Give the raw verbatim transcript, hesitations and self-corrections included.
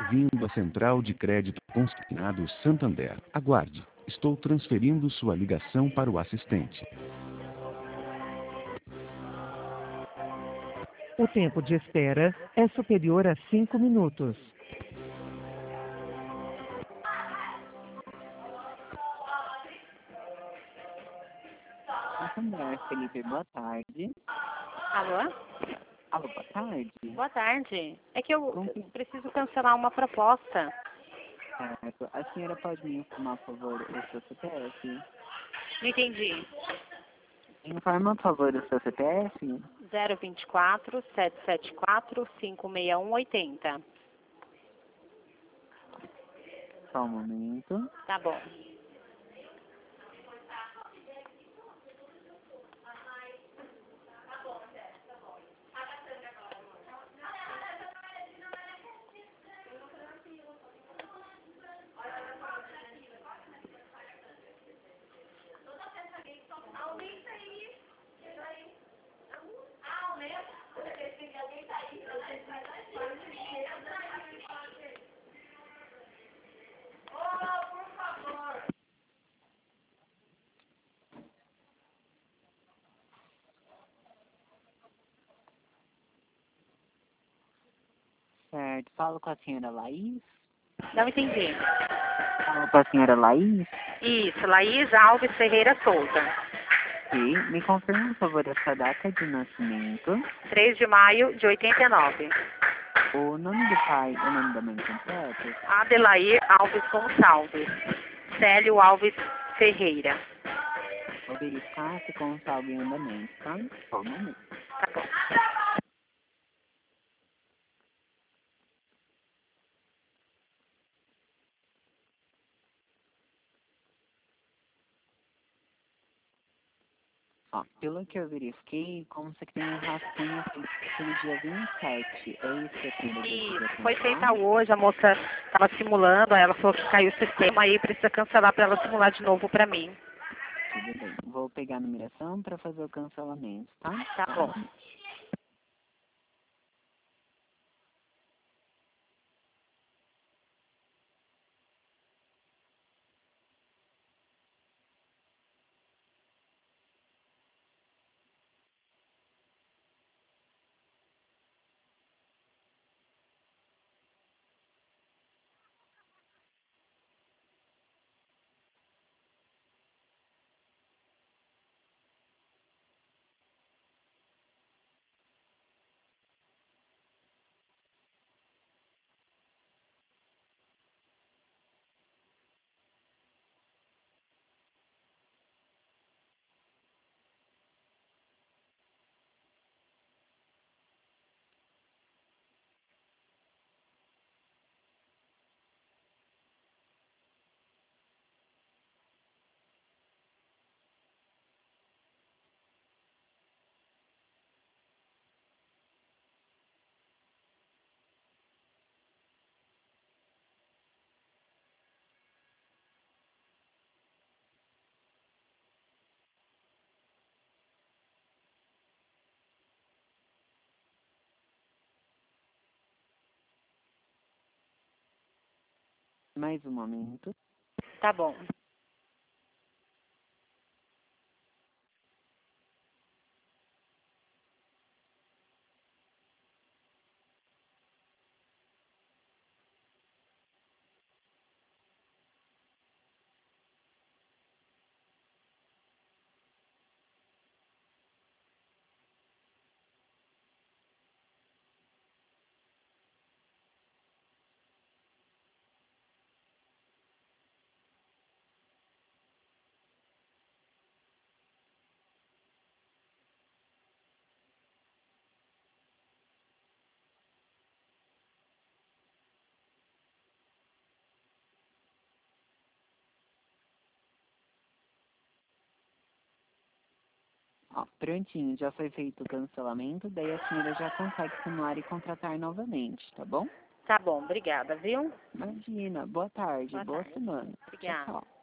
Bem-vindo à Central de Crédito Consignado Santander. Aguarde. Estou transferindo sua ligação para o assistente. O tempo de espera é superior a cinco minutos. Santander, Felipe, boa tarde. Alô? Alô, boa tarde. Boa tarde. É que eu Com que- preciso cancelar uma proposta. Certo. A senhora pode me informar, por favor, o seu C P F? Não entendi. Informa, por favor, o seu C P F? zero vinte e quatro, sete sete quatro, cinco seis um, oito zero. Só um momento. Tá bom. Certo. Falo com a senhora Laís? Não entendi. Falo com a senhora Laís? Isso, Laís Alves Ferreira Souza. Sim. Me confirma, por favor, a sua data de nascimento, três de maio de oitenta e nove. o nome do pai e o nome da mãe completo. Adelair Alves Gonçalves. Célio Alves Ferreira. Vou verificar se consta algo em andamento, tá? Só um momento. Tá bom. Ó, pelo que eu verifiquei, como você tem um rascunho feito pelo dia vinte e sete. É isso que a senhora Isso, deseja foi cancelar? feita hoje, a moça estava simulando, aí ela falou que caiu o sistema aí, precisa cancelar para ela simular de novo para mim. Tudo bem. Vou pegar a numeração para fazer o cancelamento, tá? Tá bom. Mais um momento. Tá bom. Ó, prontinho, já foi feito o cancelamento, daí a senhora já consegue simular e contratar novamente, tá bom? Tá bom, obrigada, viu? Imagina, boa tarde, Boa boa tarde. semana. Obrigada. Tchau, tchau.